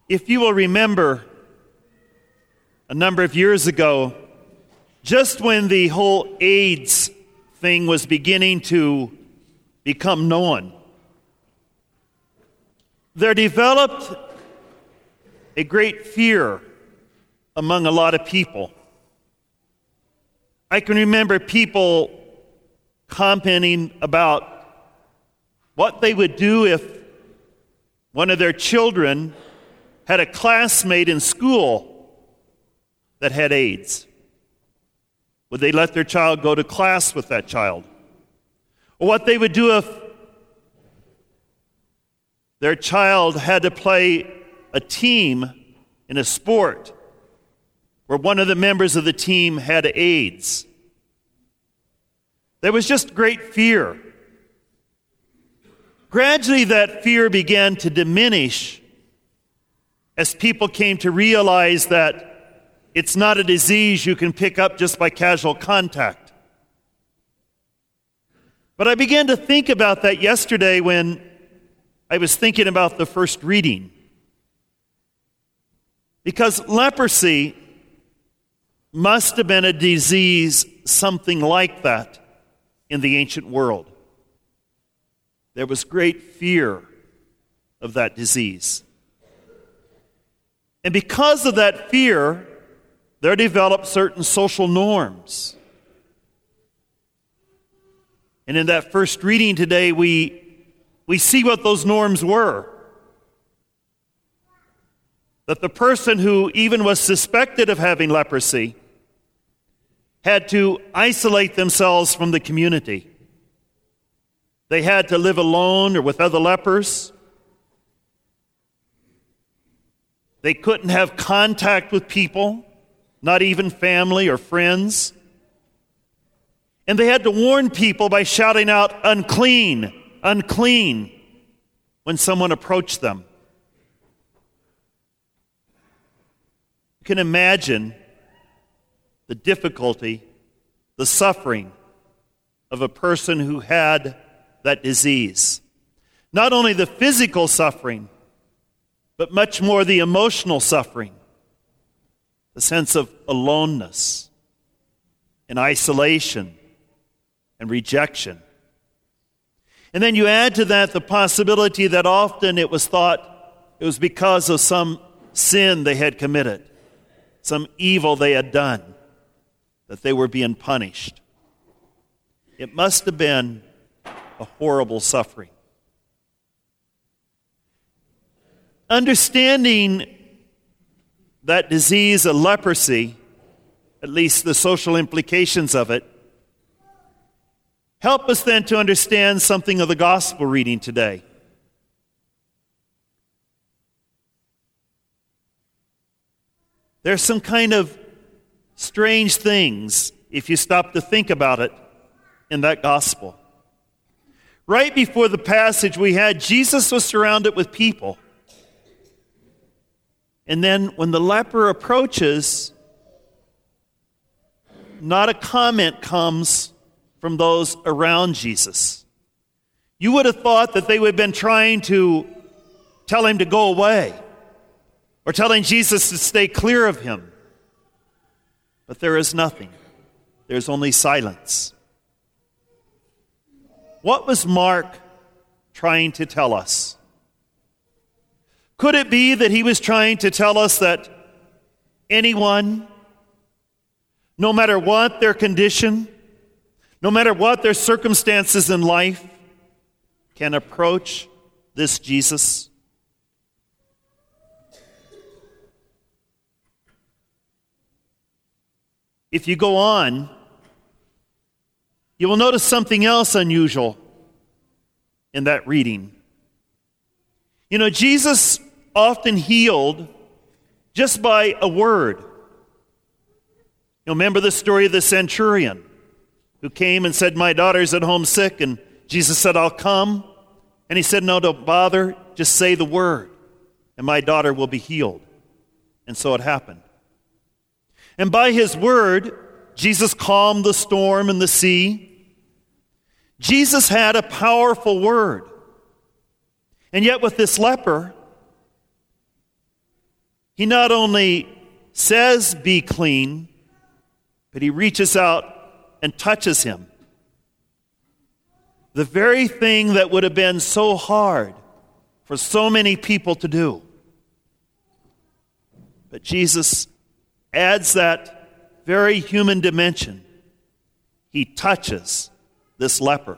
If you will remember, a number of years ago, just when the whole AIDS thing was beginning to become known, there developed a great fear among a lot of people. I can remember people commenting about what they would do if one of their children had a classmate in school that had AIDS. Would they let their child go to class with that child? Or what they would do if their child had to play a team in a sport where one of the members of the team had AIDS. There was just great fear. Gradually, that fear began to diminish as people came to realize that it's not a disease you can pick up just by casual contact. But I began to think about that yesterday when I was thinking about the first reading. Because leprosy must have been a disease something like that in the ancient world. There was great fear of that disease. And because of that fear, there developed certain social norms. And in that first reading today, we see what those norms were. That the person who even was suspected of having leprosy had to isolate themselves from the community. They had to live alone or with other lepers. They couldn't have contact with people, not even family or friends. And they had to warn people by shouting out, "Unclean, unclean," when someone approached them. You can imagine the difficulty, the suffering of a person who had that disease. Not only the physical suffering, but much more the emotional suffering, the sense of aloneness and isolation and rejection. And then you add to that the possibility that often it was thought it was because of some sin they had committed, some evil they had done, that they were being punished. It must have been a horrible suffering. Understanding that disease of leprosy, at least the social implications of it, help us then to understand something of the gospel reading today. There's some kind of strange things, if you stop to think about it, in that gospel. Right before the passage we had, Jesus was surrounded with people. And then when the leper approaches, not a comment comes from those around Jesus. You would have thought that they would have been trying to tell him to go away or telling Jesus to stay clear of him. But there is nothing. There's only silence. What was Mark trying to tell us? Could it be that he was trying to tell us that anyone, no matter what their condition, no matter what their circumstances in life, can approach this Jesus? If you go on, you will notice something else unusual in that reading. You know, Jesus often healed just by a word. You remember the story of the centurion who came and said, "My daughter's at home sick," and Jesus said, "I'll come." And he said, "No, don't bother, just say the word, and my daughter will be healed." And so it happened. And by his word, Jesus calmed the storm and the sea. Jesus had a powerful word. And yet with this leper, He not only says, "Be clean," but he reaches out and touches him. The very thing that would have been so hard for so many people to do. But Jesus adds that very human dimension. He touches this leper.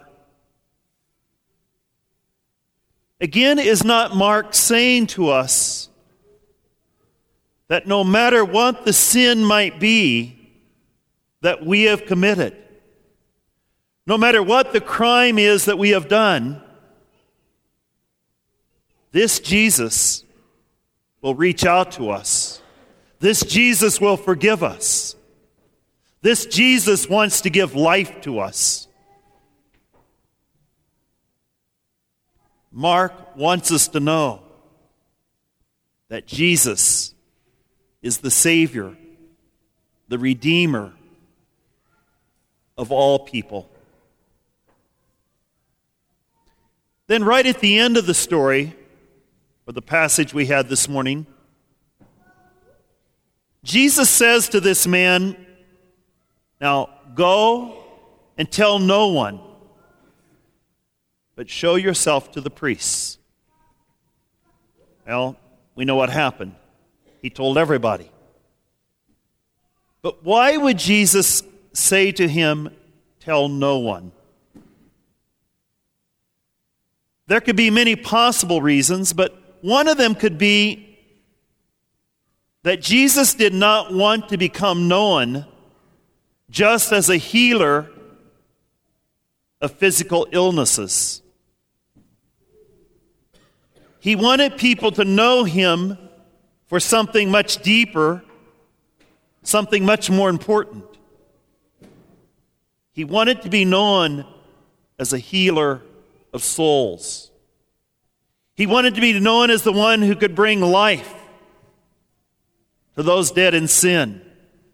Again, is not Mark saying to us that no matter what the sin might be that we have committed, no matter what the crime is that we have done, this Jesus will reach out to us. This Jesus will forgive us. This Jesus wants to give life to us. Mark wants us to know that Jesus is the Savior, the Redeemer of all people. Then right at the end of the story, or the passage we had this morning, Jesus says to this man, "Now go and tell no one, but show yourself to the priests." Well, we know what happened. He told everybody. But why would Jesus say to him, "Tell no one"? There could be many possible reasons, but one of them could be that Jesus did not want to become known just as a healer of physical illnesses. He wanted people to know him for something much deeper, something much more important. He wanted to be known as a healer of souls. He wanted to be known as the one who could bring life to those dead in sin.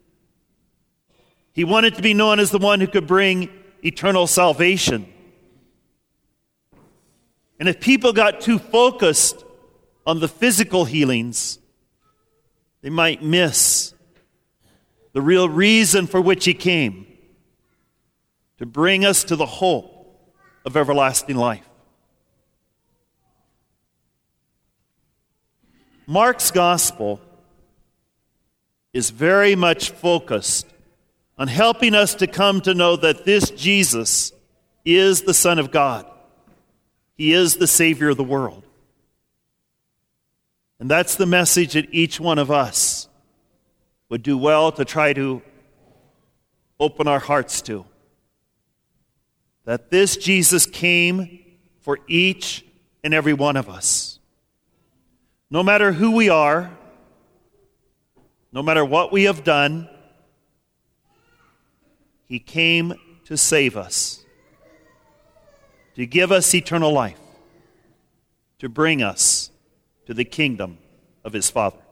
He wanted to be known as the one who could bring eternal salvation. And if people got too focused on the physical healings, they might miss the real reason for which he came, to bring us to the hope of everlasting life. Mark's gospel is very much focused on helping us to come to know that this Jesus is the Son of God. He is the Savior of the world. And that's the message that each one of us would do well to try to open our hearts to. That this Jesus came for each and every one of us. No matter who we are, no matter what we have done, he came to save us, to give us eternal life, to bring us to the kingdom of his Father.